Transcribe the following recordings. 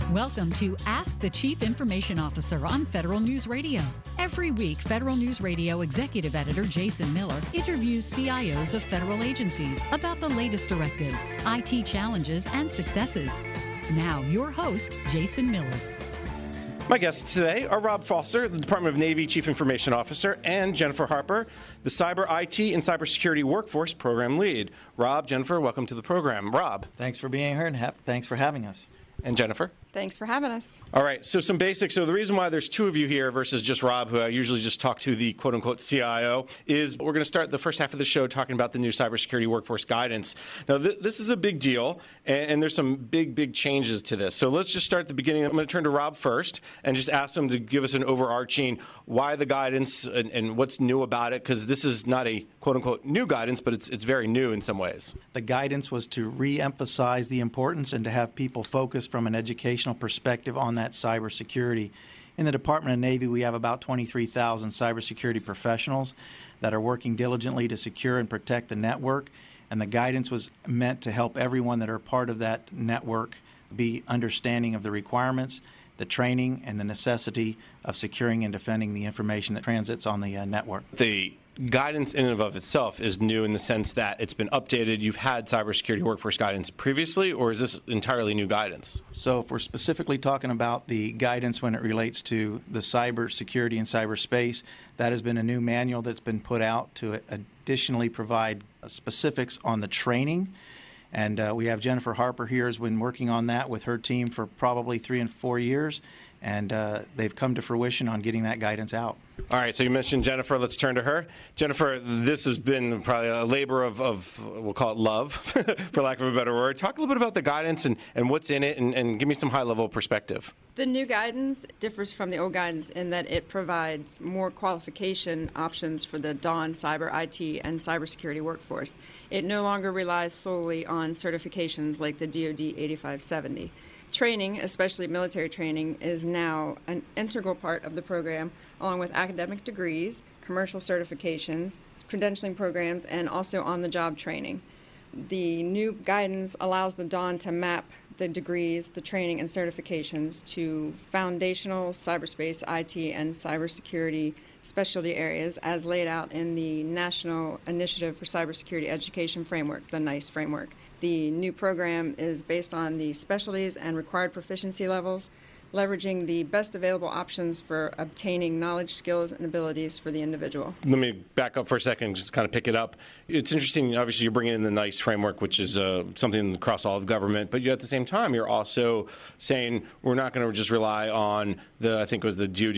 Welcome to Ask the Chief Information Officer on Federal News Radio. Every week, Federal News Radio Executive Editor Jason Miller interviews CIOs of federal agencies about the latest directives, IT challenges, and successes. Now, your host, Jason Miller. My guests today are Rob Foster, the Department of Navy Chief Information Officer, and Jennifer Harper, the Cyber IT and Cybersecurity Workforce Program Lead. Rob, Jennifer, welcome to the program. Rob. Thanks for being here and thanks for having us. And Jennifer. Thanks for having us. All right, so some basics. So the reason why there's two of you here versus just Rob, who I usually just talk to, the quote-unquote CIO, is we're going to start the first half of the show talking about the new cybersecurity workforce guidance. Now, this is a big deal, and there's some big changes to this. So let's just start at the beginning. I'm going to turn to Rob first and just ask him to give us an overarching why the guidance and what's new about it, because this is not a quote-unquote new guidance, but it's very new in some ways. The guidance was to re-emphasize the importance and to have people focus from an educational perspective on that cybersecurity. In the Department of Navy, we have about 23,000 cybersecurity professionals that are working diligently to secure and protect the network, and the guidance was meant to help everyone that are part of that network be understanding of the requirements, the training, and the necessity of securing and defending the information that transits on the network. The guidance in and of itself is new in the sense that it's been updated. You've had cybersecurity workforce guidance previously, or is this entirely new guidance? So if we're specifically talking about the guidance when it relates to the cybersecurity and cyberspace, that has been a new manual that's been put out to additionally provide specifics on the training. And we have Jennifer Harper here has been working on that with her team for probably 3 and 4 years, and they've come to fruition on getting that guidance out. All right, so you mentioned Jennifer. Let's turn to her. Jennifer, this has been probably a labor of we'll call it love, for lack of a better word. Talk a little bit about the guidance and what's in it, and give me some high-level perspective. The new guidance differs from the old guidance in that it provides more qualification options for the DAWN cyber IT and cybersecurity workforce. It no longer relies solely on certifications like the DoD 8570. Training, especially military training, is now an integral part of the program, along with academic degrees, commercial certifications, credentialing programs, and also on-the-job training. The new guidance allows the DAWN to map the degrees, the training, and certifications to foundational cyberspace, IT, and cybersecurity specialty areas as laid out in the National Initiative for Cybersecurity Education Framework, the NICE framework. The new program is based on the specialties and required proficiency levels, leveraging the best available options for obtaining knowledge, skills, and abilities for the individual. Let me back up for a second and just kind of pick it up. It's interesting, obviously, you're bringing in the NICE framework, which is something across all of government, but at the same time, you're also saying we're not going to just rely on I think it was the DoD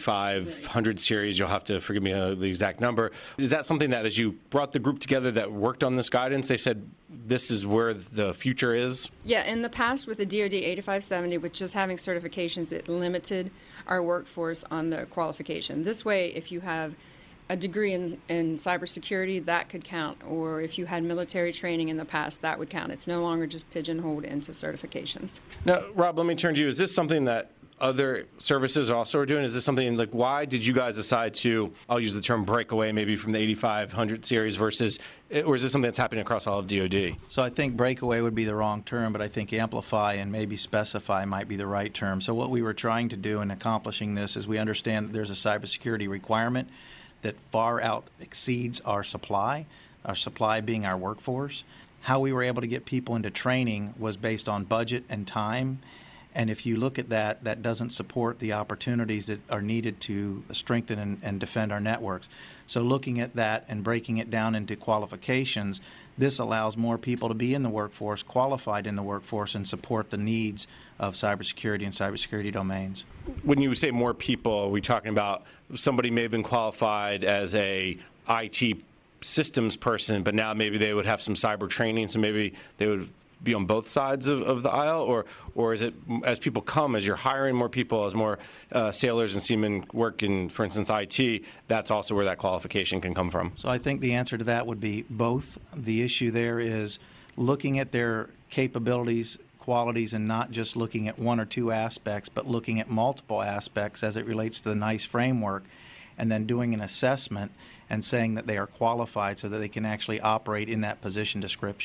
8500 series. You'll have to forgive me the exact number. Is that something that as you brought the group together that worked on this guidance, they said this is where the future is? Yeah, in the past with the DoD 8570, with just having certifications, it limited our workforce on the qualification. This way, if you have a degree in cybersecurity, that could count, or if you had military training in the past, that would count. It's no longer just pigeonholed into certifications. Now, Rob, let me turn to you. Is this something that other services also are doing? Is this something like, why did you guys decide to, I'll use the term break away maybe from the 8500 series versus, or is this something that's happening across all of DoD? So I think breakaway would be the wrong term, but I think amplify and maybe specify might be the right term. So what we were trying to do in accomplishing this is we understand that there's a cybersecurity requirement that far out exceeds our supply being our workforce. How we were able to get people into training was based on budget and time. And if you look at that, that doesn't support the opportunities that are needed to strengthen and defend our networks. So looking at that and breaking it down into qualifications, this allows more people to be in the workforce, qualified in the workforce, and support the needs of cybersecurity and cybersecurity domains. When you say more people, are we talking about somebody may have been qualified as a IT systems person, but now maybe they would have some cyber training, so maybe they would be on both sides of the aisle, or is it as people come, as you're hiring more people, as more sailors and seamen work in, for instance, IT, that's also where that qualification can come from? So I think the answer to that would be both. The issue there is looking at their capabilities, qualities, and not just looking at one or two aspects, but looking at multiple aspects as it relates to the NICE framework, and then doing an assessment and saying that they are qualified so that they can actually operate in that position description.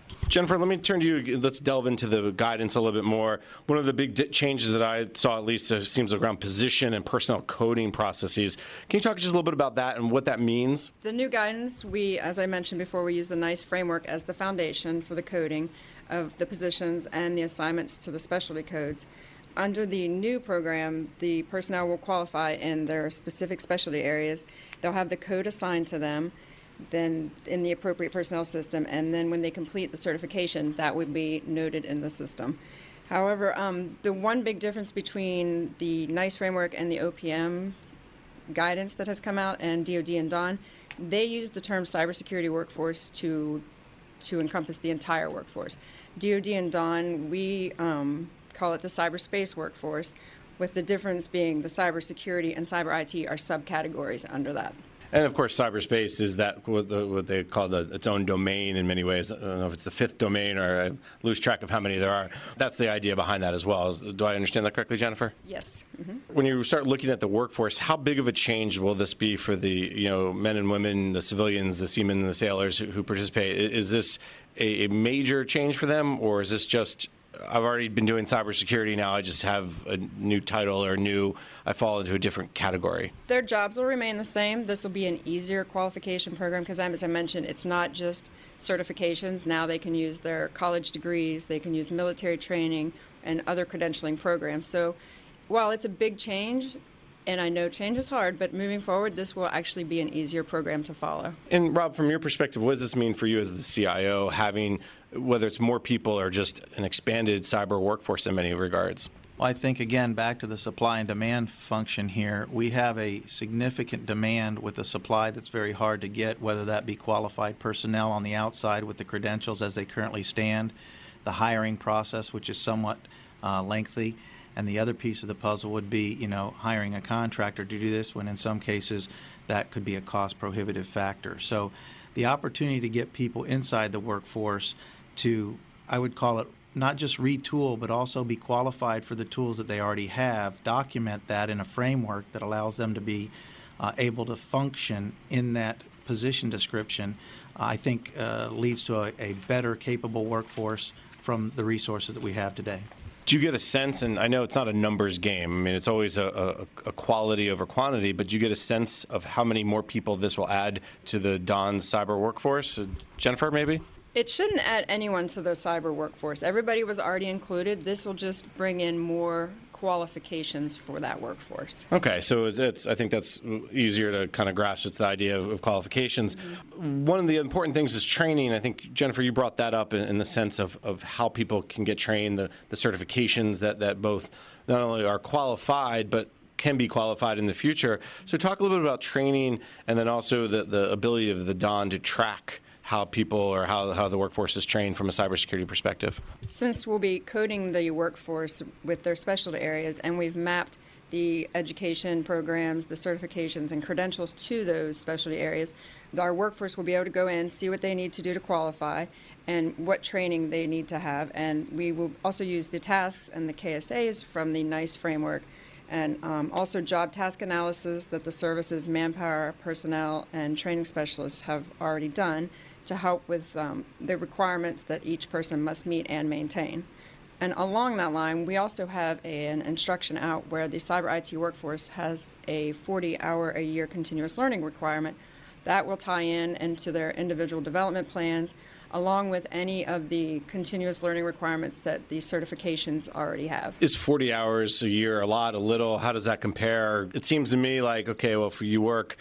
Jennifer, let me turn to you. Let's delve into the guidance a little bit more. One of the big changes that I saw, at least, seems around position and personnel coding processes. Can you talk just a little bit about that and what that means? The new guidance, as I mentioned before, we use the NICE framework as the foundation for the coding of the positions and the assignments to the specialty codes. Under the new program, the personnel will qualify in their specific specialty areas. They'll have the code assigned to them, then in the appropriate personnel system, and then when they complete the certification, that would be noted in the system. However, the one big difference between the NICE framework and the OPM guidance that has come out and DoD and DON, they use the term cybersecurity workforce to encompass the entire workforce. DoD and DON, we call it the cyberspace workforce, with the difference being the cybersecurity and cyber IT are subcategories under that. And of course, cyberspace is that what they call its own domain in many ways. I don't know if it's the fifth domain, or I lose track of how many there are. That's the idea behind that as well. Do I understand that correctly, Jennifer? Yes. Mm-hmm. When you start looking at the workforce, how big of a change will this be for the men and women, the civilians, the seamen, and the sailors who participate? Is this a major change for them, or is this just, I've already been doing cybersecurity, now I just have a new title, or I fall into a different category? Their jobs will remain the same. This will be an easier qualification program because, as I mentioned, it's not just certifications. Now they can use their college degrees, they can use military training and other credentialing programs. So while it's a big change, and I know change is hard, but moving forward, this will actually be an easier program to follow. And Rob, from your perspective, what does this mean for you as the CIO, having, whether it's more people or just an expanded cyber workforce in many regards? Well, I think, again, back to the supply and demand function here, we have a significant demand with a supply that's very hard to get, whether that be qualified personnel on the outside with the credentials as they currently stand, the hiring process, which is somewhat lengthy. And the other piece of the puzzle would be, hiring a contractor to do this, when in some cases that could be a cost-prohibitive factor. So the opportunity to get people inside the workforce to, I would call it, not just retool, but also be qualified for the tools that they already have, document that in a framework that allows them to be able to function in that position description, I think leads to a better capable workforce from the resources that we have today. Do you get a sense, and I know it's not a numbers game, I mean, it's always a quality over quantity, but do you get a sense of how many more people this will add to the DON cyber workforce? Jennifer, maybe? It shouldn't add anyone to the cyber workforce. Everybody was already included. This will just bring in more qualifications for that workforce. Okay, so I think that's easier to kind of grasp. It's the idea of qualifications. Mm-hmm. One of the important things is training. I think, Jennifer, you brought that up in the sense of how people can get trained, the certifications that both not only are qualified, but can be qualified in the future. So talk a little bit about training, and then also the ability of the DON to track how people, or how the workforce is trained from a cybersecurity perspective. Since we'll be coding the workforce with their specialty areas, and we've mapped the education programs, the certifications, and credentials to those specialty areas, our workforce will be able to go in, see what they need to do to qualify, and what training they need to have. And we will also use the tasks and the KSAs from the NICE framework, and also job task analysis that the services, manpower, personnel, and training specialists have already done to help with the requirements that each person must meet and maintain. And along that line, we also have an instruction out where the cyber IT workforce has a 40-hour-a-year continuous learning requirement that will tie into their individual development plans, along with any of the continuous learning requirements that the certifications already have. Is 40 hours a year a lot, a little? How does that compare? It seems to me like, okay, well, if you work,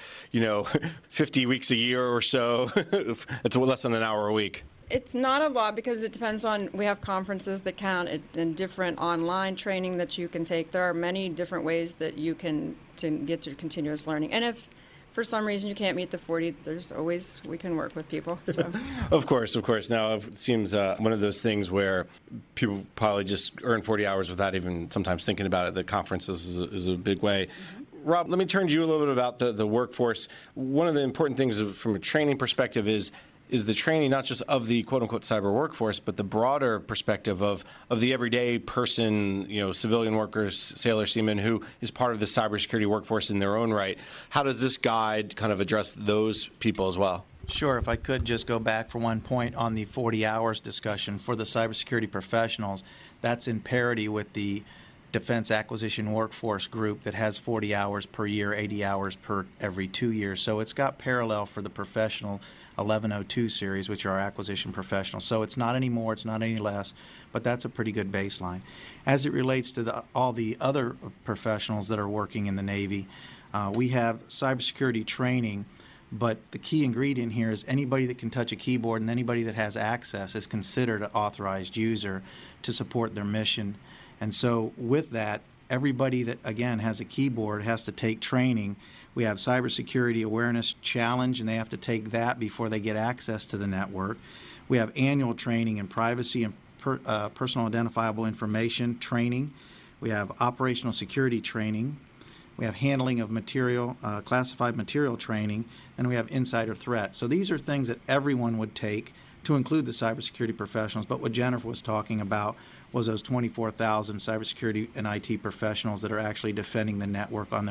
50 weeks a year or so, it's less than an hour a week. It's not a lot because it depends on, we have conferences that count and different online training that you can take. There are many different ways that you can to get to continuous learning. And if for some reason you can't meet the 40, we can work with people. So. Of course. Now, it seems one of those things where people probably just earn 40 hours without even sometimes thinking about it. The conferences is a big way. Mm-hmm. Rob, let me turn to you a little bit about the workforce. One of the important things from a training perspective is the training not just of the quote-unquote cyber workforce, but the broader perspective of the everyday person, civilian workers, sailor, seamen, who is part of the cybersecurity workforce in their own right. How does this guide kind of address those people as well? Sure. If I could just go back for one point on the 40 hours discussion for the cybersecurity professionals, that's in parity with the Defense Acquisition Workforce Group that has 40 hours per year, 80 hours per every 2 years. So it's got parallel for the professional 1102 series, which are our acquisition professionals. So it's not any more, it's not any less, but that's a pretty good baseline. As it relates to all the other professionals that are working in the Navy, we have cybersecurity training, but the key ingredient here is anybody that can touch a keyboard and anybody that has access is considered an authorized user to support their mission. And so with that, everybody that, again, has a keyboard has to take training. We have Cybersecurity Awareness Challenge, and they have to take that before they get access to the network. We have annual training in privacy and personal identifiable information training. We have operational security training. We have handling of material, classified material training, and we have insider threat. So these are things that everyone would take to include the cybersecurity professionals. But what Jennifer was talking about was those 24,000 cybersecurity and IT professionals that are actually defending the network on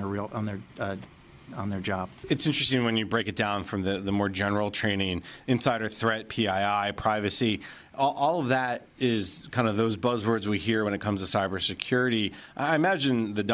their job. It's interesting when you break it down from the more general training, insider threat, PII, privacy. All of that is kind of those buzzwords we hear when it comes to cybersecurity. I imagine the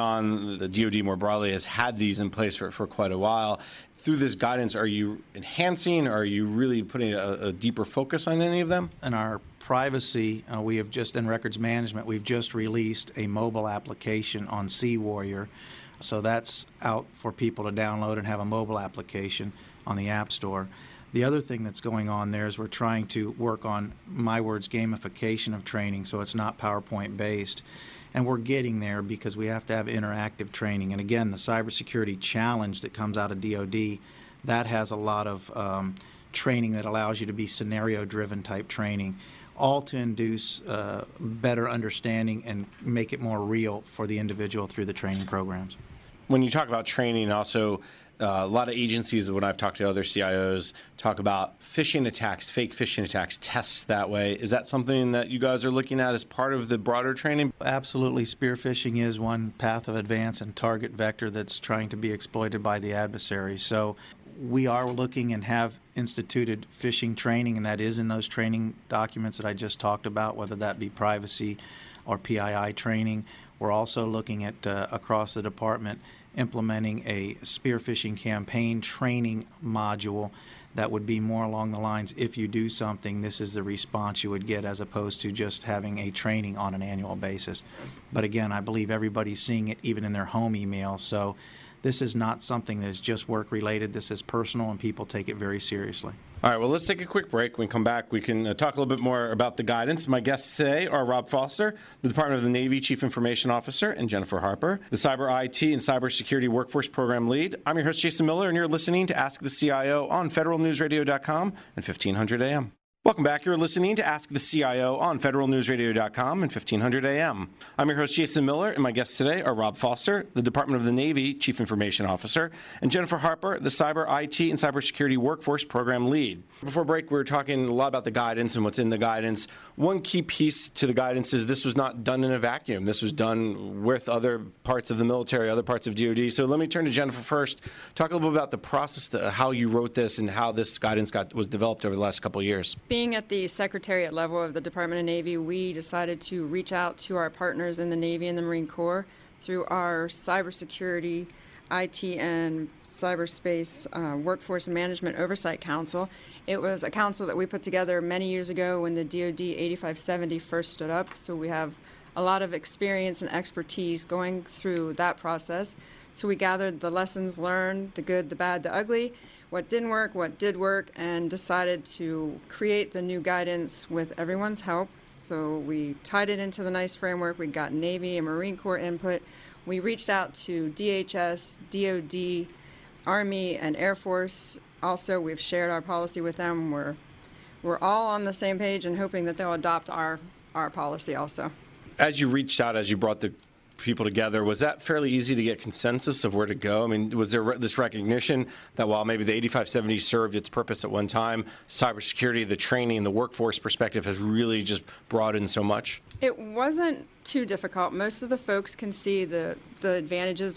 DoD more broadly, has had these in place for quite a while. Through this guidance, are you enhancing, or are you really putting a deeper focus on any of them? In our privacy, we have just, in records management, we've just released a mobile application on CWarrior. So that's out for people to download and have a mobile application on the App Store. The other thing that's going on there is we're trying to work on MyWords gamification of training, so it's not PowerPoint based. And we're getting there because we have to have interactive training. And again, the cybersecurity challenge that comes out of DoD, that has a lot of training that allows you to be scenario-driven type training, all to induce better understanding and make it more real for the individual through the training programs. When you talk about training, also a lot of agencies, when I've talked to other CIOs, talk about phishing attacks, fake phishing attacks, tests that way. Is that something that you guys are looking at as part of the broader training? Absolutely. Spear phishing is one path of advance and target vector that's trying to be exploited by the adversary. So we are looking and have instituted phishing training, and that is in those training documents that I just talked about, whether that be privacy or PII training. We're also looking at, across the department, implementing a spear phishing campaign training module that would be more along the lines, if you do something, this is the response you would get, as opposed to just having a training on an annual basis. But again, I believe everybody's seeing it even in their home email. So this is not something that is just work-related. This is personal, and people take it very seriously. All right, well, let's take a quick break. When we come back, we can talk a little bit more about the guidance. My guests today are Rob Foster, the Department of the Navy Chief Information Officer, and Jennifer Harper, the Cyber IT and Cybersecurity Workforce Program Lead. I'm your host, Jason Miller, and you're listening to Ask the CIO on federalnewsradio.com and 1500 AM. Welcome back. You're listening to Ask the CIO on federalnewsradio.com and 1500 AM. I'm your host, Jason Miller, and my guests today are Rob Foster, the Department of the Navy Chief Information Officer, and Jennifer Harper, the Cyber IT and Cybersecurity Workforce Program Lead. Before break, we were talking a lot about the guidance and what's in the guidance. One key piece to the guidance is this was not done in a vacuum. This was done with other parts of the military, other parts of DoD. So let me turn to Jennifer first. Talk a little bit about the process, how you wrote this, and how this guidance was developed over the last couple of years. Being at the Secretariat level of the Department of Navy, we decided to reach out to our partners in the Navy and the Marine Corps through our Cybersecurity, IT, and Cyberspace Workforce Management Oversight Council. It was a council that we put together many years ago when the DoD 8570 first stood up, so we have a lot of experience and expertise going through that process. So we gathered the lessons learned, the good, the bad, the ugly, what didn't work, what did work, and decided to create the new guidance with everyone's help. So we tied it into the NICE framework. We got Navy and Marine Corps input. We reached out to DHS, DoD, Army, and Air Force. Also, we've shared our policy with them. We're all on the same page and hoping that they'll adopt our policy also. As you reached out, as you brought the people together, was that fairly easy to get consensus of where to go? I mean, was there this recognition that while maybe the 8570 served its purpose at one time, cybersecurity, the training, the workforce perspective has really just broadened so much? It wasn't too difficult. Most of the folks can see the advantages of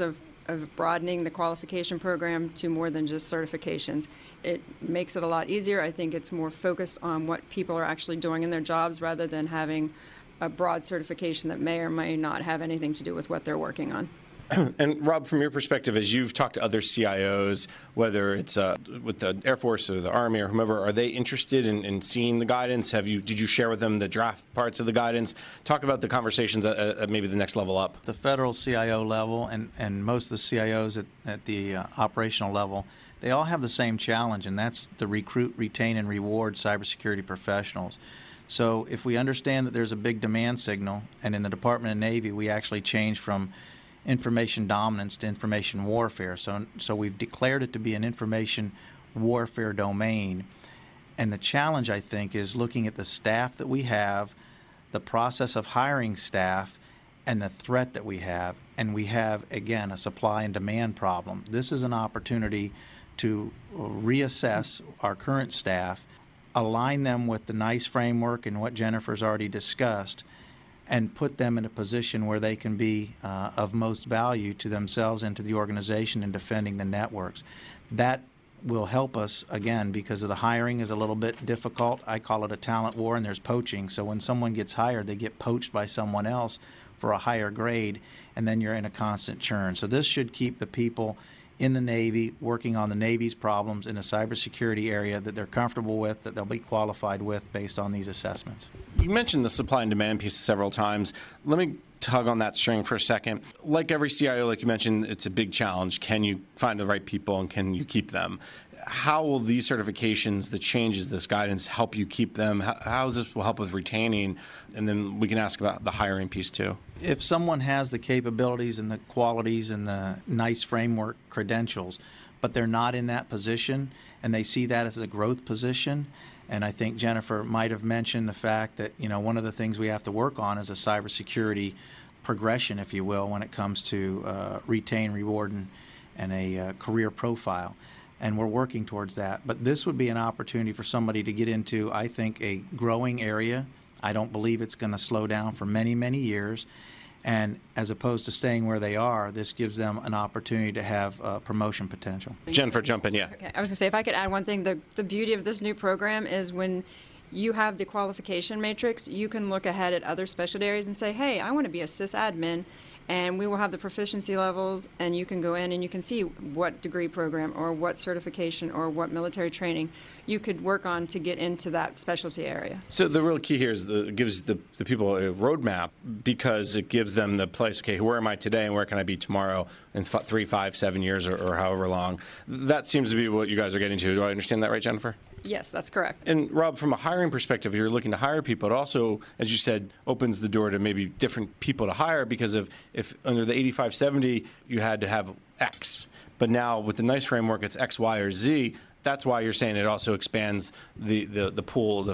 of broadening the qualification program to more than just certifications. It makes it a lot easier. I think it's more focused on what people are actually doing in their jobs rather than having a broad certification that may or may not have anything to do with what they're working on. And Rob, from your perspective, as you've talked to other CIOs, whether it's with the Air Force or the Army or whomever, are they interested in seeing the guidance? Did you share with them the draft parts of the guidance? Talk about the conversations at maybe the next level up. The federal CIO level and most of the CIOs at the operational level, they all have the same challenge, and that's to recruit, retain, and reward cybersecurity professionals. So if we understand that there's a big demand signal, and in the Department of Navy, we actually changed from information dominance to information warfare. So we've declared it to be an information warfare domain. And the challenge, I think, is looking at the staff that we have, the process of hiring staff, and the threat that we have. And we have, again, a supply and demand problem. This is an opportunity to reassess our current staff, align them with the NICE framework and what Jennifer's already discussed, and put them in a position where they can be of most value to themselves and to the organization in defending the networks. That will help us, again, because of the hiring is a little bit difficult. I call it a talent war, and there's poaching. So when someone gets hired, they get poached by someone else for a higher grade, and then you're in a constant churn. So this should keep the people in the Navy working on the Navy's problems in a cybersecurity area that they're comfortable with, that they'll be qualified with based on these assessments. You mentioned the supply and demand piece several times. Let me tug on that string for a second. Like every CIO, like you mentioned, it's a big challenge. Can you find the right people and can you keep them? How will these certifications, the changes, this guidance help you keep them? How does this will help with retaining? And then we can ask about the hiring piece too. If someone has the capabilities and the qualities and the NICE framework credentials, but they're not in that position and they see that as a growth position, and I think Jennifer might have mentioned the fact that, one of the things we have to work on is a cybersecurity progression, if you will, when it comes to retain, reward, and a career profile. And we're working towards that. But this would be an opportunity for somebody to get into, I think, a growing area. I don't believe it's going to slow down for many, many years. And as opposed to staying where they are, this gives them an opportunity to have promotion potential. Jennifer, jump in, yeah. Okay, I was going to say, if I could add one thing, the beauty of this new program is when you have the qualification matrix, you can look ahead at other specialty areas and say, hey, I want to be a sysadmin. And we will have the proficiency levels, and you can go in and you can see what degree program or what certification or what military training you could work on to get into that specialty area. So the real key here is it gives the people a roadmap, because it gives them the place, okay, where am I today and where can I be tomorrow in 3, 5, 7 years or however long. That seems to be what you guys are getting to. Do I understand that right, Jennifer? Yes, that's correct. And Rob, from a hiring perspective, you're looking to hire people. It also, as you said, opens the door to maybe different people to hire, because if under the 8570 you had to have X, but now with the NICE framework it's X, Y, or Z. That's why you're saying it also expands the pool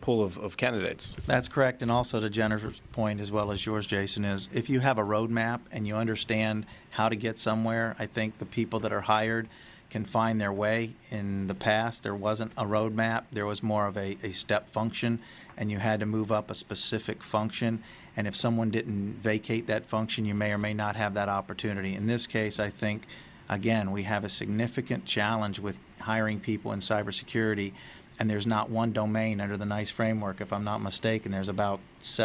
of candidates. That's correct. And also to Jennifer's point, as well as yours, Jason, is if you have a roadmap and you understand how to get somewhere, I think the people that are hired can find their way. In the past, there wasn't a roadmap. There was more of a step function, and you had to move up a specific function. And if someone didn't vacate that function, you may or may not have that opportunity. In this case, I think, again, we have a significant challenge with hiring people in cybersecurity, and there's not one domain under the NICE framework. If I'm not mistaken, there's about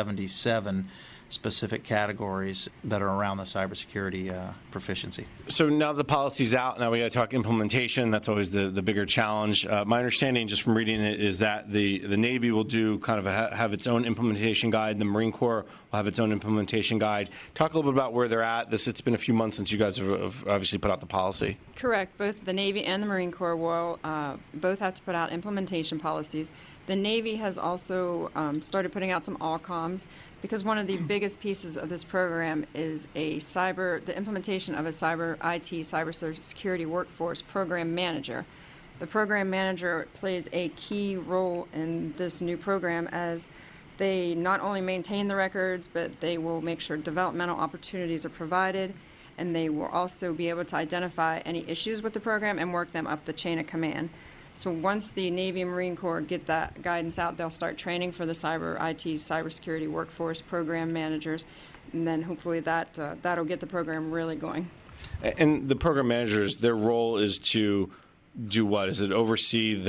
77 specific categories that are around the cybersecurity proficiency. So now the policy's out. Now we got to talk implementation. That's always the bigger challenge. My understanding, just from reading it, is that the Navy will do kind of have its own implementation guide. The Marine Corps will have its own implementation guide. Talk a little bit about where they're at. It's been a few months since you guys have obviously put out the policy. Correct. Both the Navy and the Marine Corps will both have to put out implementation policies. The Navy has also started putting out some all-coms, because one of the biggest pieces of this program is the implementation of a cybersecurity workforce program manager. The program manager plays a key role in this new program, as they not only maintain the records, but they will make sure developmental opportunities are provided, and they will also be able to identify any issues with the program and work them up the chain of command. So once the Navy and Marine Corps get that guidance out, they'll start training for the cybersecurity workforce program managers, and then hopefully that'll get the program really going. And the program managers, their role is to do what? Is it oversees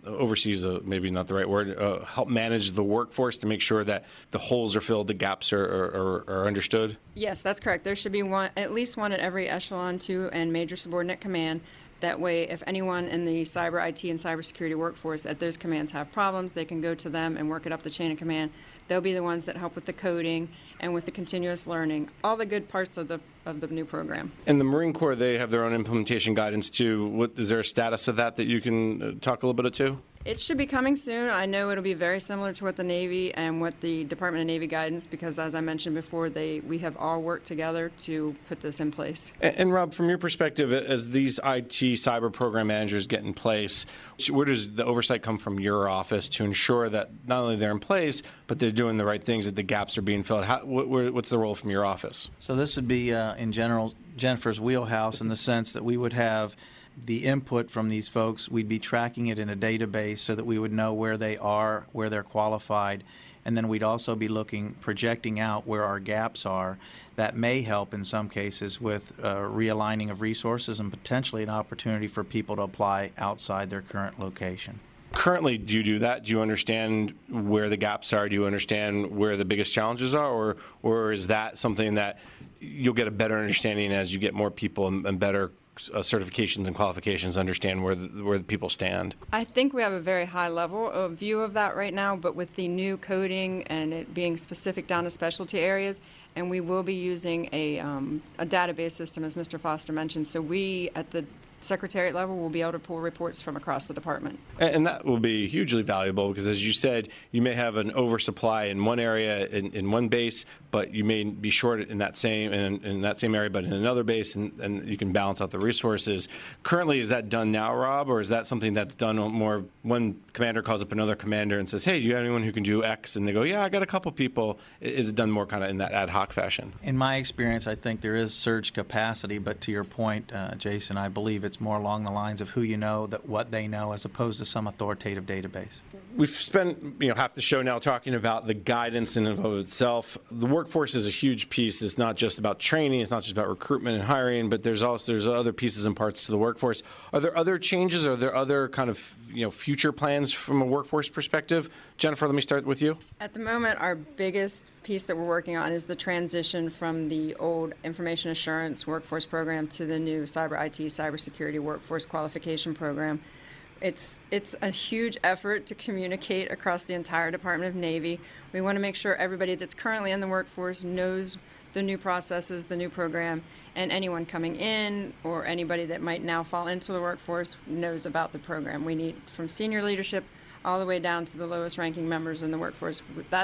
maybe not the right word, help manage the workforce to make sure that the holes are filled, the gaps are understood? Yes, that's correct. There should be at least one at every echelon 2 and major subordinate command. That way, if anyone in the cyber IT and cybersecurity workforce at those commands have problems, they can go to them and work it up the chain of command. They'll be the ones that help with the coding and with the continuous learning, all the good parts of the new program. And the Marine Corps, they have their own implementation guidance too. Is there a status of that you can talk a little bit to? It should be coming soon. I know it'll be very similar to what the Navy and what the Department of Navy guidance, because as I mentioned before, we have all worked together to put this in place. And Rob, from your perspective, as these IT cyber program managers get in place, where does the oversight come from your office to ensure that not only they're in place, but they're doing the right things, that the gaps are being filled? What's the role from your office? So this would be, in general, Jennifer's wheelhouse in the sense that we would have the input from these folks. We'd be tracking it in a database so that we would know where they are, where they're qualified, and then we'd also be projecting out where our gaps are. That may help in some cases with realigning of resources and potentially an opportunity for people to apply outside their current location. Currently, do you do that? Do you understand where the gaps are? Do you understand where the biggest challenges are? Or is that something that you'll get a better understanding as you get more people and better certifications and qualifications, understand where the people stand? I think we have a very high level of view of that right now, but with the new coding and it being specific down to specialty areas, and we will be using a database system, as Mr. Foster mentioned, so we at the Secretariat level will be able to pull reports from across the department. And that will be hugely valuable because, as you said, you may have an oversupply in one area in one base, but you may be short in that same area, but in another base, and you can balance out the resources. Currently, is that done now, Rob, or is that something that's done more? One commander calls up another commander and says, "Hey, do you have anyone who can do X?" And they go, "Yeah, I got a couple people." Is it done more kind of in that ad hoc fashion? In my experience, I think there is surge capacity, but to your point, Jason, I believe it's more along the lines of who you know, that what they know, as opposed to some authoritative database. We've spent half the show now talking about the guidance in and of itself. The workforce is a huge piece. It's not just about training. It's not just about recruitment and hiring, but there's other pieces and parts to the workforce. Are there other changes? Are there other kind of future plans from a workforce perspective? Jennifer, let me start with you. At the moment, our biggest piece that we're working on is the transition from the old information assurance workforce program to the new cyber IT, cybersecurity workforce qualification program. It's a huge effort to communicate across the entire Department of Navy. We want to make sure everybody that's currently in the workforce knows the new processes, the new program, and anyone coming in or anybody that might now fall into the workforce knows about the program. We need from senior leadership all the way down to the lowest ranking members in the workforce.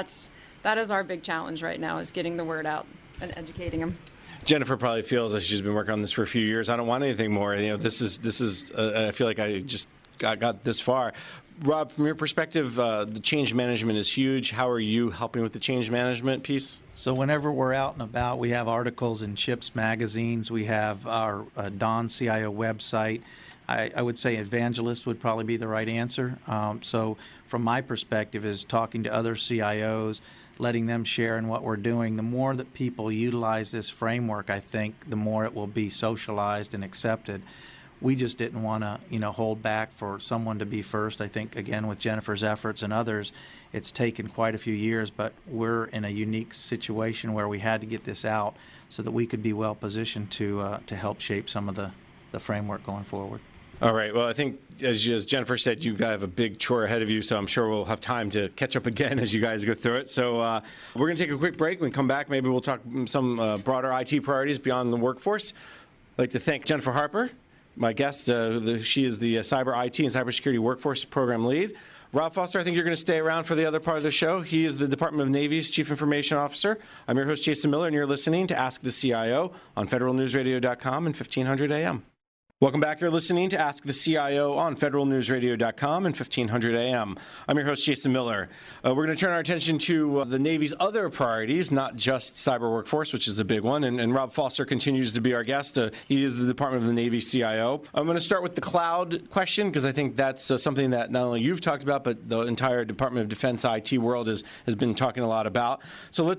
That is our big challenge right now, is getting the word out and educating them. Jennifer probably feels that she's been working on this for a few years. I don't want anything more. This is. I feel like I just got this far. Rob, from your perspective, the change management is huge. How are you helping with the change management piece? So whenever we're out and about, we have articles in CHIPS magazines. We have our Don CIO website. I would say evangelist would probably be the right answer. So from my perspective is talking to other CIOs, letting them share in what we're doing. The more that people utilize this framework, I think, the more it will be socialized and accepted. We just didn't want to, hold back for someone to be first. I think, again, with Jennifer's efforts and others, it's taken quite a few years, but we're in a unique situation where we had to get this out so that we could be well positioned to help shape some of the framework going forward. All right. Well, I think, as Jennifer said, you guys have a big chore ahead of you, so I'm sure we'll have time to catch up again as you guys go through it. So we're going to take a quick break. When we come back, maybe we'll talk some broader IT priorities beyond the workforce. I'd like to thank Jennifer Harper, my guest. She is the Cyber IT and Cybersecurity Workforce Program Lead. Rob Foster, I think you're going to stay around for the other part of the show. He is the Department of Navy's Chief Information Officer. I'm your host, Jason Miller, and you're listening to Ask the CIO on federalnewsradio.com and 1500 AM. Welcome back. You're listening to Ask the CIO on federalnewsradio.com and 1500 AM. I'm your host, Jason Miller. We're going to turn our attention to the Navy's other priorities, not just cyber workforce, which is a big one. And Rob Foster continues to be our guest. He is the Department of the Navy CIO. I'm going to start with the cloud question, because I think that's something that not only you've talked about, but the entire Department of Defense IT world has been talking a lot about. So let's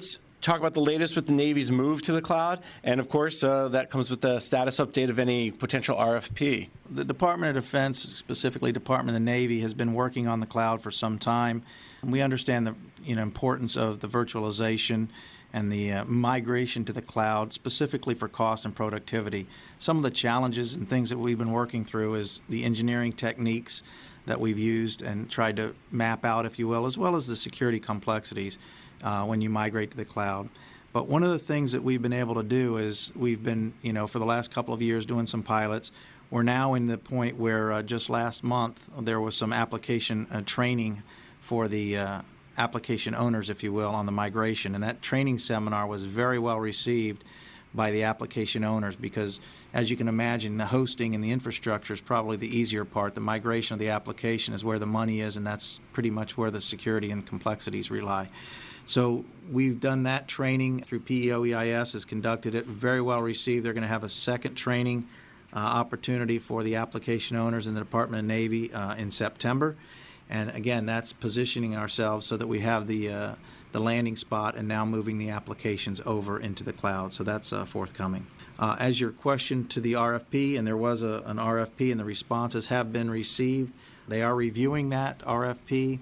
talk about the latest with the Navy's move to the cloud, and of course, that comes with the status update of any potential RFP. The Department of Defense, specifically Department of the Navy, has been working on the cloud for some time. We understand the importance of the virtualization and the migration to the cloud, specifically for cost and productivity. Some of the challenges and things that we've been working through is the engineering techniques that we've used and tried to map out, if you will, as well as the security complexities when you migrate to the cloud. But one of the things that we've been able to do is we've been, for the last couple of years doing some pilots. We're now in the point where just last month there was some application training for the application owners, if you will, on the migration. And that training seminar was very well received by the application owners because, as you can imagine, the hosting and the infrastructure is probably the easier part. The migration of the application is where the money is, and that's pretty much where the security and complexities rely. So we've done that training through PEOEIS, has conducted it, very well received. They're going to have a second training opportunity for the application owners in the Department of Navy in September. And again, that's positioning ourselves so that we have the landing spot and now moving the applications over into the cloud. So that's forthcoming. As your question to the RFP, and there was an RFP and the responses have been received, they are reviewing that RFP.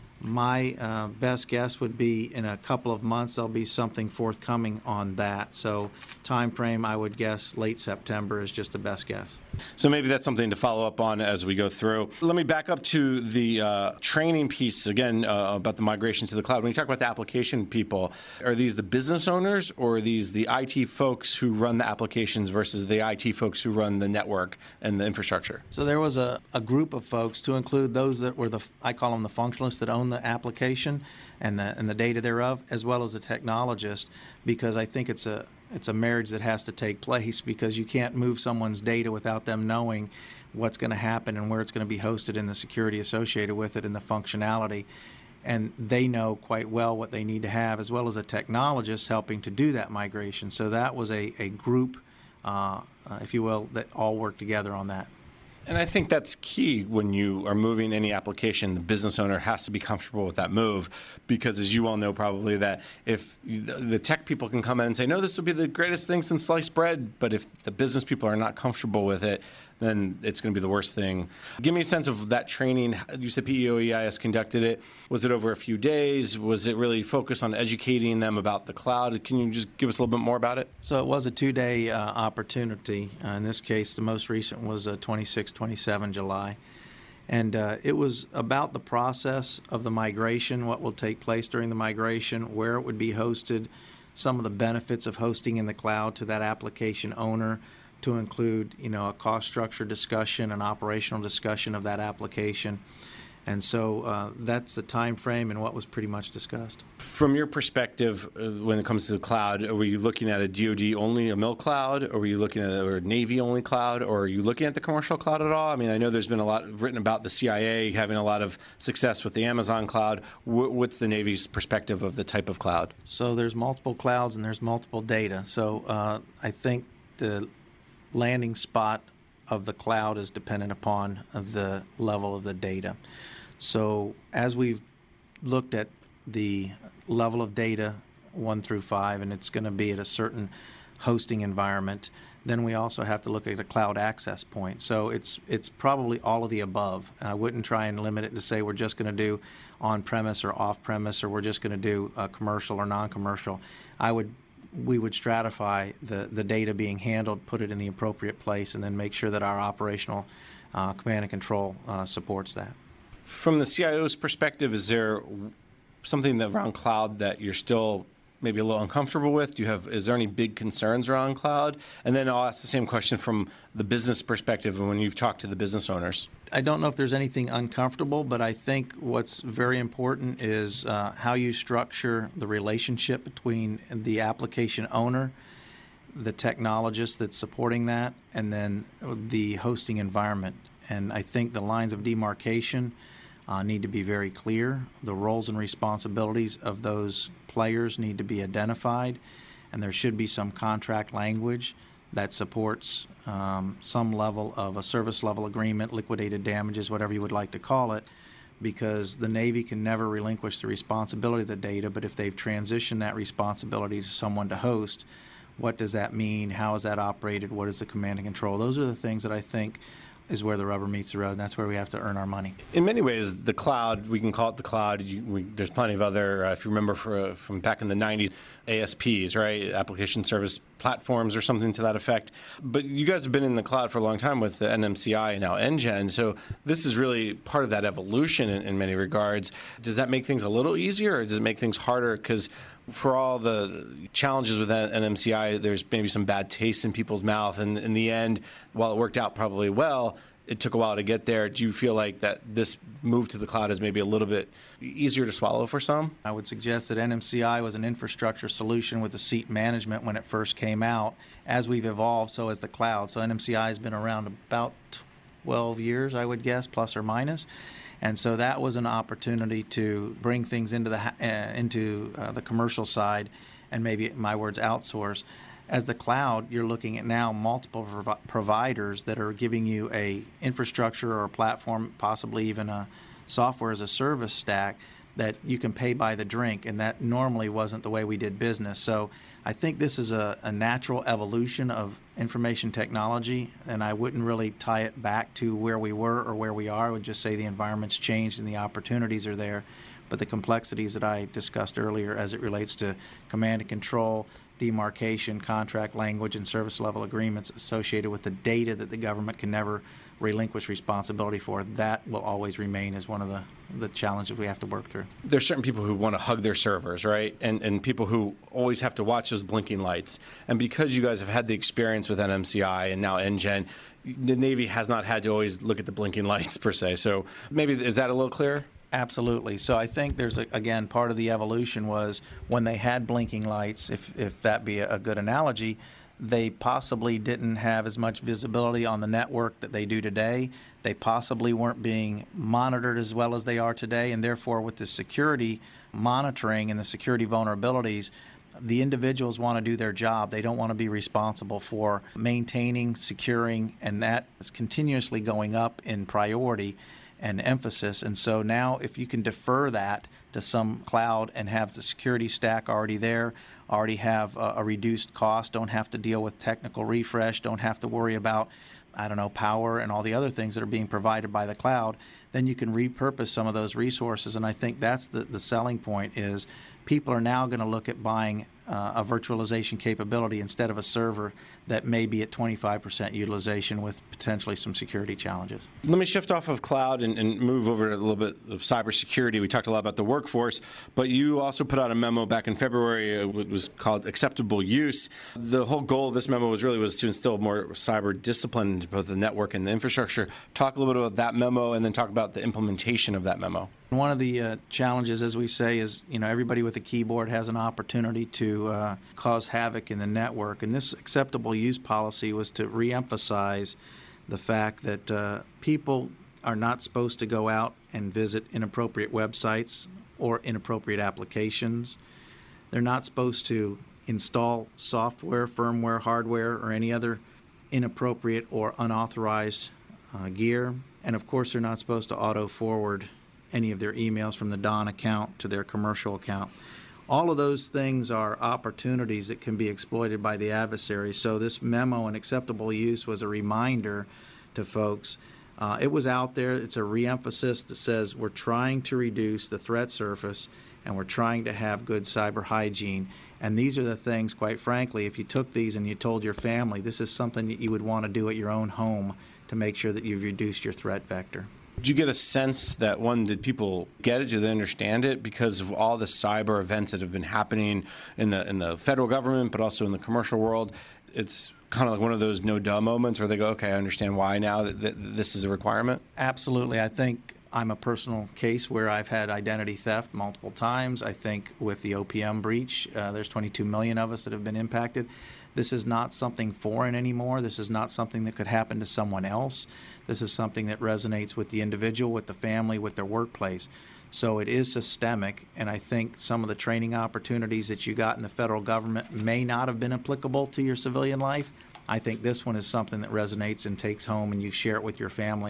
My best guess would be in a couple of months there'll be something forthcoming on that. So time frame, I would guess late September is just the best guess. So maybe that's something to follow up on as we go through. Let me back up to the training piece again about the migration to the cloud. When you talk about the application people, are these the business owners or are these the IT folks who run the applications versus the IT folks who run the network and the infrastructure? So there was a group of folks, to include those that were I call them the functionalists that own the application and the data thereof, as well as the technologist, because I think it's a marriage that has to take place, because you can't move someone's data without them knowing what's going to happen and where it's going to be hosted and the security associated with it and the functionality. And they know quite well what they need to have, as well as a technologist helping to do that migration. So that was a group, if you will, that all worked together on that. And I think that's key when you are moving any application. The business owner has to be comfortable with that move because, as you all know probably, that if the tech people can come in and say, no, this will be the greatest thing since sliced bread, but if the business people are not comfortable with it, then it's going to be the worst thing. Give me a sense of that training. You said PEOEIS conducted it. Was it over a few days? Was it really focused on educating them about the cloud? Can you just give us a little bit more about it? So it was a 2-day opportunity. In this case, the most recent was 26, 27 July. And it was about the process of the migration, what will take place during the migration, where it would be hosted, some of the benefits of hosting in the cloud to that application owner, to include, a cost structure discussion, an operational discussion of that application. And so that's the time frame and what was pretty much discussed. From your perspective, when it comes to the cloud, were you looking at a DoD only, a mil cloud, or were you looking at a Navy only cloud, or are you looking at the commercial cloud at all? I mean, I know there's been a lot written about the CIA having a lot of success with the Amazon cloud. What's the Navy's perspective of the type of cloud? So there's multiple clouds and there's multiple data. So I think the landing spot of the cloud is dependent upon the level of the data. So as we've looked at the level of data 1 through 5, and it's going to be at a certain hosting environment, then we also have to look at a cloud access point. So it's probably all of the above. I wouldn't try and limit it to say we're just going to do on-premise or off-premise, or we're just going to do commercial or non-commercial. We would stratify the data being handled, put it in the appropriate place, and then make sure that our operational command and control supports that. From the CIO's perspective, is there something around cloud that you're still maybe a little uncomfortable with? Is there any big concerns around cloud? And then I'll ask the same question from the business perspective when you've talked to the business owners. I don't know if there's anything uncomfortable, but I think what's very important is how you structure the relationship between the application owner, the technologist that's supporting that, and then the hosting environment. And I think the lines of demarcation need to be very clear. The roles and responsibilities of those players need to be identified, and there should be some contract language that supports some level of a service level agreement, liquidated damages, whatever you would like to call it, because the Navy can never relinquish the responsibility of the data, but if they've transitioned that responsibility to someone to host, what does that mean? How is that operated? What is the command and control? Those are the things that I think is where the rubber meets the road, and that's where we have to earn our money. In many ways, the cloud, we can call it the cloud. There's plenty of other, if you remember from back in the 90s, ASPs, right? Application Service Platforms or something to that effect. But you guys have been in the cloud for a long time with the NMCI and now NGEN, so this is really part of that evolution in many regards. Does that make things a little easier, or does it make things harder? Because for all the challenges with NMCI, there's maybe some bad taste in people's mouth, and in the end, while it worked out probably well, it took a while to get there. Do you feel like that this move to the cloud is maybe a little bit easier to swallow for some? I would suggest that NMCI was an infrastructure solution with the seat management when it first came out. As we've evolved, so has the cloud. So NMCI has been around about 12 years, I would guess, plus or minus. And so that was an opportunity to bring things into the commercial side and maybe, in my words, outsource. As the cloud, you're looking at now multiple providers that are giving you a infrastructure or a platform, possibly even a software as a service stack that you can pay by the drink, and that normally wasn't the way we did business. So I think this is a natural evolution of information technology, and I wouldn't really tie it back to where we were or where we are. I would just say the environment's changed and the opportunities are there. But the complexities that I discussed earlier as it relates to command and control, demarcation, contract language, and service level agreements associated with the data that the government can never relinquish responsibility for, that will always remain as one of the challenges we have to work through. There's certain people who want to hug their servers, right? And people who always have to watch those blinking lights. And because you guys have had the experience with NMCI and now NGEN, the Navy has not had to always look at the blinking lights per se. So maybe, is that a little clearer? Absolutely. So I think there's, again, part of the evolution was when they had blinking lights, if that be a good analogy, they possibly didn't have as much visibility on the network that they do today. They possibly weren't being monitored as well as they are today, and therefore with the security monitoring and the security vulnerabilities, the individuals want to do their job. They don't want to be responsible for maintaining, securing, and that is continuously going up in priority and emphasis. And so now if you can defer that to some cloud and have the security stack already there, already have a reduced cost, don't have to deal with technical refresh, don't have to worry about, power and all the other things that are being provided by the cloud, then you can repurpose some of those resources. And I think that's the selling point is people are now going to look at buying a virtualization capability instead of a server that may be at 25% utilization with potentially some security challenges. Let me shift off of cloud and move over to a little bit of cybersecurity. We talked a lot about the workforce, but you also put out a memo back in February. It was called Acceptable Use. The whole goal of this memo was to instill more cyber discipline into both the network and the infrastructure. Talk a little bit about that memo and then talk about the implementation of that memo. One of the challenges, as we say, is everybody with a keyboard has an opportunity to cause havoc in the network. And this acceptable use policy was to reemphasize the fact that people are not supposed to go out and visit inappropriate websites or inappropriate applications. They're not supposed to install software, firmware, hardware, or any other inappropriate or unauthorized gear. And of course, they're not supposed to auto-forward any of their emails from the Dawn account to their commercial account. All of those things are opportunities that can be exploited by the adversary. So this memo on acceptable use was a reminder to folks. It was out there. It's a reemphasis that says we're trying to reduce the threat surface and we're trying to have good cyber hygiene. And these are the things, quite frankly, if you took these and you told your family, this is something that you would want to do at your own home to make sure that you've reduced your threat vector. Did you get a sense that, did people get it? Do they understand it? Because of all the cyber events that have been happening in the federal government, but also in the commercial world, it's kind of like one of those no-duh moments where they go, okay, I understand why now that this is a requirement? Absolutely. I think I'm a personal case where I've had identity theft multiple times. I think with the OPM breach, there's 22 million of us that have been impacted. This is not something foreign anymore. This is not something that could happen to someone else. This is something that resonates with the individual, with the family, with their workplace. So it is systemic, and I think some of the training opportunities that you got in the federal government may not have been applicable to your civilian life. I think this one is something that resonates and takes home, and you share it with your family.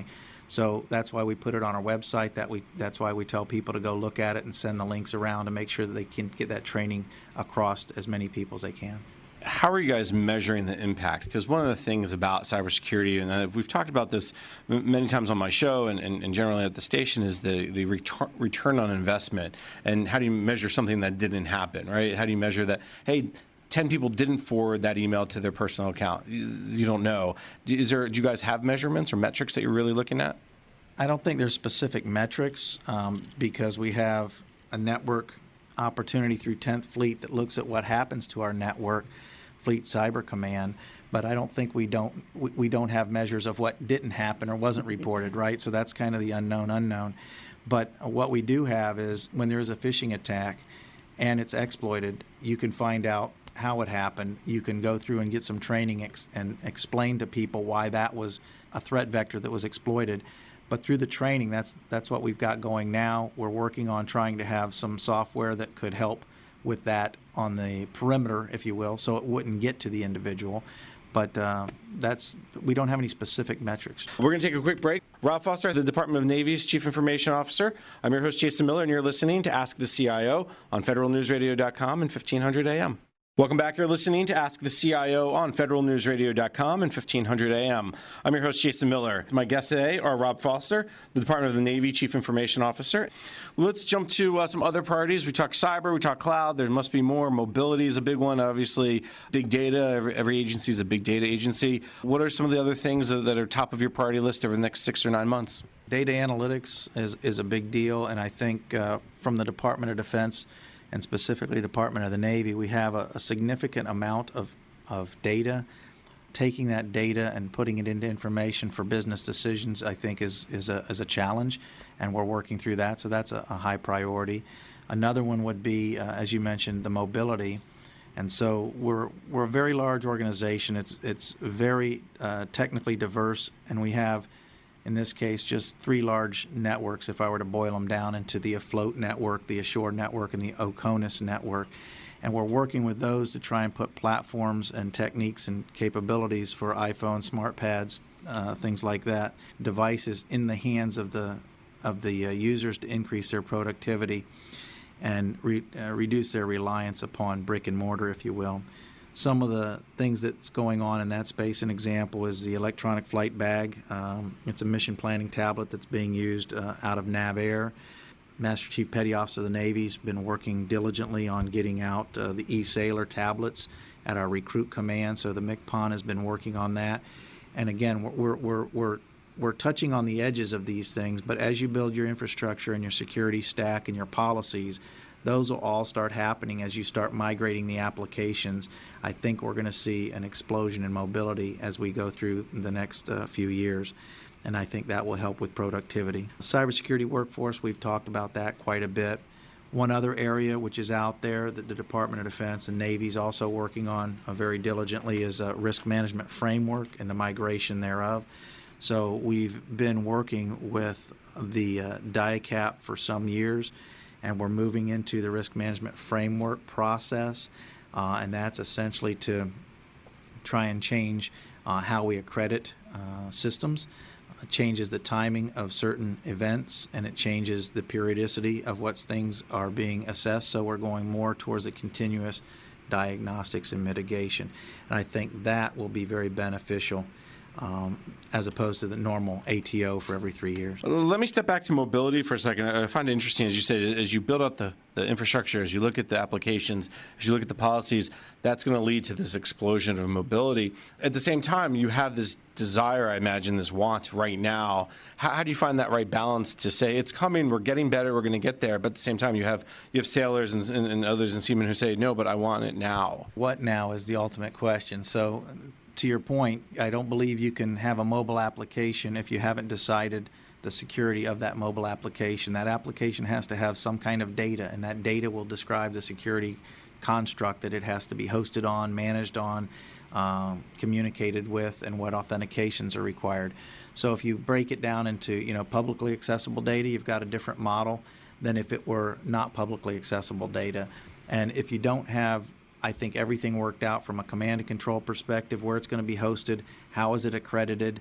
So that's why we put it on our website. That's why we tell people to go look at it and send the links around to make sure that they can get that training across to as many people as they can. How are you guys measuring the impact? Because one of the things about cybersecurity, and we've talked about this many times on my show and generally at the station, is the return on investment. And how do you measure something that didn't happen, right? How do you measure that, hey, 10 people didn't forward that email to their personal account? You don't know. Do you guys have measurements or metrics that you're really looking at? I don't think there's specific metrics because we have a network opportunity through 10th Fleet that looks at what happens to our network, Fleet Cyber Command, but I don't think we don't have measures of what didn't happen or wasn't reported, right? So that's kind of the unknown. But what we do have is when there is a phishing attack and it's exploited, you can find out how it happened. You can go through and get some training and explain to people why that was a threat vector that was exploited. But through the training, that's what we've got going now. We're working on trying to have some software that could help with that on the perimeter, if you will, so it wouldn't get to the individual. But we don't have any specific metrics. We're going to take a quick break. Rob Foster, the Department of Navy's Chief Information Officer. I'm your host, Jason Miller, and you're listening to Ask the CIO on federalnewsradio.com and 1500 AM. Welcome back. You're listening to Ask the CIO on federalnewsradio.com and 1500 AM. I'm your host, Jason Miller. My guests today are Rob Foster, the Department of the Navy Chief Information Officer. Let's jump to some other priorities. We talk cyber, we talk cloud. There must be more. Mobility is a big one. Obviously, big data. Every agency is a big data agency. What are some of the other things that are top of your priority list over the next 6 or 9 months? Data analytics is a big deal, and I think from the Department of Defense and specifically Department of the Navy, we have a significant amount of data. Taking that data and putting it into information for business decisions, I think, is a challenge, and we're working through that. So that's a high priority. Another one would be, as you mentioned, the mobility. And so we're a very large organization. It's very technically diverse, and we have, in this case, just 3 large networks, if I were to boil them down into the Afloat network, the Assure network, and the OCONUS network. And we're working with those to try and put platforms and techniques and capabilities for iPhone, smart pads, things like that, devices in the hands of the users to increase their productivity and reduce their reliance upon brick and mortar, if you will. Some of the things that's going on in that space, an example is the electronic flight bag. It's a mission planning tablet that's being used out of NavAir. Master Chief Petty Officer of the Navy's been working diligently on getting out the eSailor tablets at our recruit command, so the MCPON has been working on that. And again, we're touching on the edges of these things, but as you build your infrastructure and your security stack and your policies, those will all start happening as you start migrating the applications. I think we're going to see an explosion in mobility as we go through the next few years, and I think that will help with productivity. Cybersecurity workforce, we've talked about that quite a bit. One other area which is out there that the Department of Defense and Navy is also working on very diligently is a risk management framework and the migration thereof. So we've been working with the DIACAP for some years, and we're moving into the risk management framework process, and that's essentially to try and change how we accredit systems. It changes the timing of certain events, and it changes the periodicity of what things are being assessed, so we're going more towards a continuous diagnostics and mitigation. And I think that will be very beneficial as opposed to the normal ATO for every 3 years. Let me step back to mobility for a second. I find it interesting, as you said, as you build up the infrastructure, as you look at the applications, as you look at the policies, that's going to lead to this explosion of mobility. At the same time, you have this desire, I imagine, this want right now. How do you find that right balance to say, it's coming, we're getting better, we're going to get there, but at the same time, you have sailors and others and seamen who say, no, but I want it now. What now is the ultimate question. So, to your point, I don't believe you can have a mobile application if you haven't decided the security of that mobile application. That application has to have some kind of data, and that data will describe the security construct that it has to be hosted on, managed on, communicated with, and what authentications are required. So if you break it down into publicly accessible data, you've got a different model than if it were not publicly accessible data. And if you don't have, I think, everything worked out from a command and control perspective, where it's going to be hosted, how is it accredited,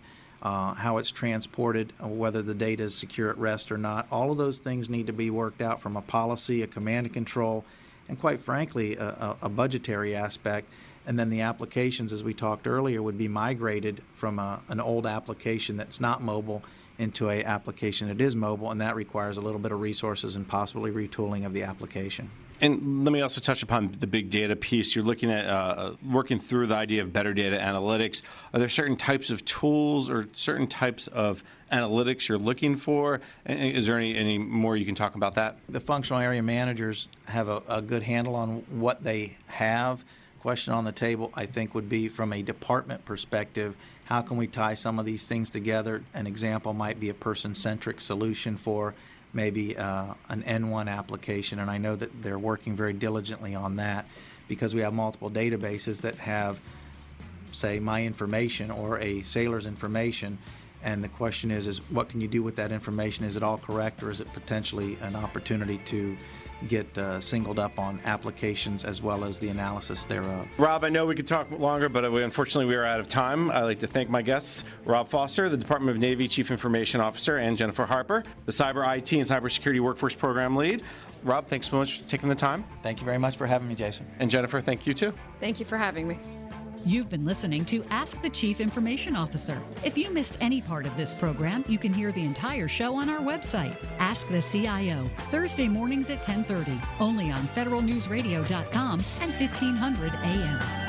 how it's transported, whether the data is secure at rest or not. All of those things need to be worked out from a policy, a command and control, and quite frankly, a budgetary aspect. And then the applications, as we talked earlier, would be migrated from an old application that's not mobile into an application that is mobile, and that requires a little bit of resources and possibly retooling of the application. And let me also touch upon the big data piece. You're looking at working through the idea of better data analytics. Are there certain types of tools or certain types of analytics you're looking for? Is there any more you can talk about that? The functional area managers have a good handle on what they have. Question on the table, I think, would be from a department perspective, how can we tie some of these things together? An example might be a person-centric solution for maybe an N1 application, and I know that they're working very diligently on that because we have multiple databases that have, say, my information or a sailor's information, and the question is what can you do with that information? Is it all correct, or is it potentially an opportunity to get singled up on applications as well as the analysis thereof? Rob, I know we could talk longer, but unfortunately we are out of time. I'd like to thank my guests, Rob Foster, the Department of Navy Chief Information Officer, and Jennifer Harper, the Cyber IT and Cybersecurity Workforce Program Lead. Rob, thanks so much for taking the time. Thank you very much for having me, Jason. And Jennifer, thank you too. Thank you for having me. You've been listening to Ask the Chief Information Officer. If you missed any part of this program, you can hear the entire show on our website, Ask the CIO, Thursday mornings at 10:30, only on federalnewsradio.com and 1500 AM.